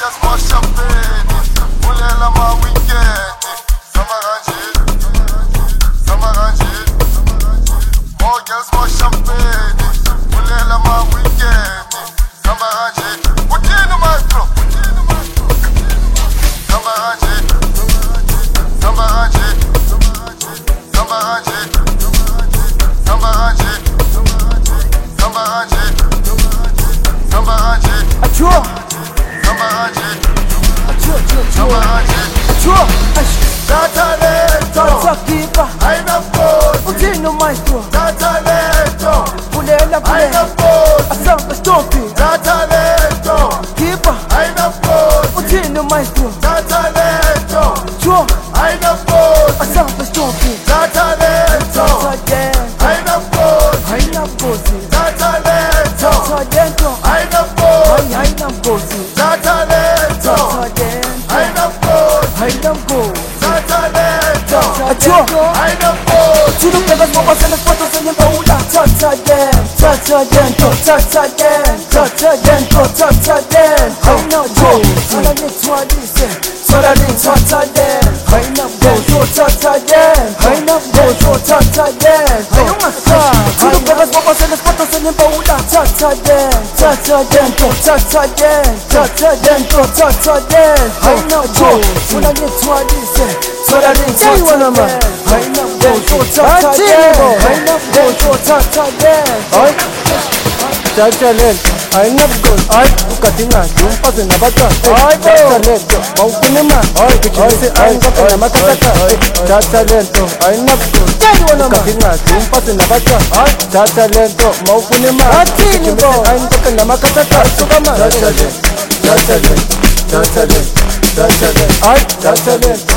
Chacha lento, ay napkon, ay ukatina, yumpase na bata. Chacha lento, maukune ma, ay kichilise ay ngata na makataka. Chacha lento, ay napkon, ukatina, yumpase na bata. Chacha lento, maukune ma, kichilise ay ngata na makataka. Chacha lento, chacha lento, chacha lento, chacha lento, ay chacha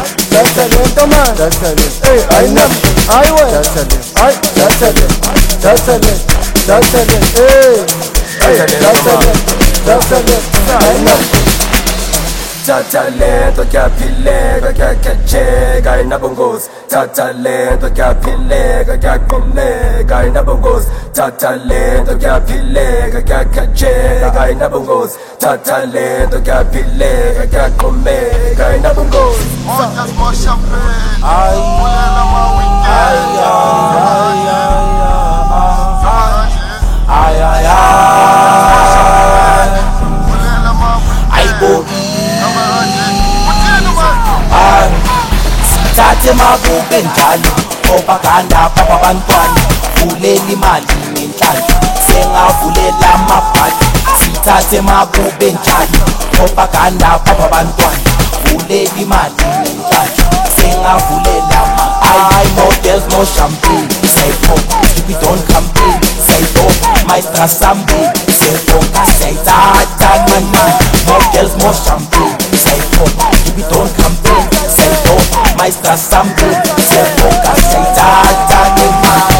lento ma, chacha lento, ay napkon, ay we, chacha lento, ay chacha lento, chacha lento. Chacha lento, Chacha lento, que apilega, que chega e na bongos. Chacha lento, que apilega, que na bongos. Chacha lento, que apilega, que chega e na bongos. Chacha lento, que apilega, que na bongos. Olhas mó champanhe, ai, mulher na mão ai, ai, ai, Ai bobi, ai, sithathe makube njalo, propaganda papa bantwana, vulela imali nenhlanhla, sengavulela amabhadi. Sithathe makube njalo, propaganda papa bantwana, vulela imali nenhlanhla, sengavulela amabhadi. Ay, models, no champagne, say pop, Skippy don't campaign, say pop, maestra sambe, say pop, say tata man. Models, more champagne, say pop, Skippy don't campaign, say pop, maestra sambe, say pop, say tata man.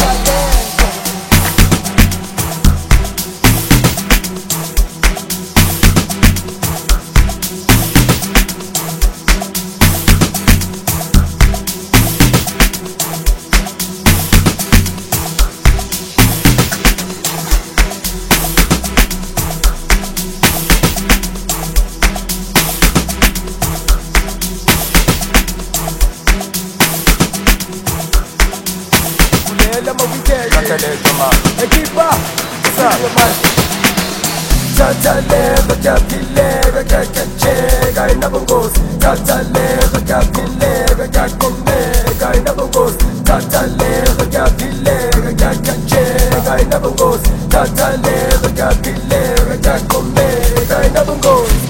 Chacha lento, que apilega, que chega e na bongos. Chacha lento, que apilega, que na bongos. Chacha lento, que apilega, que chega e na bongos. Chacha lento, que apilega, que na bongos.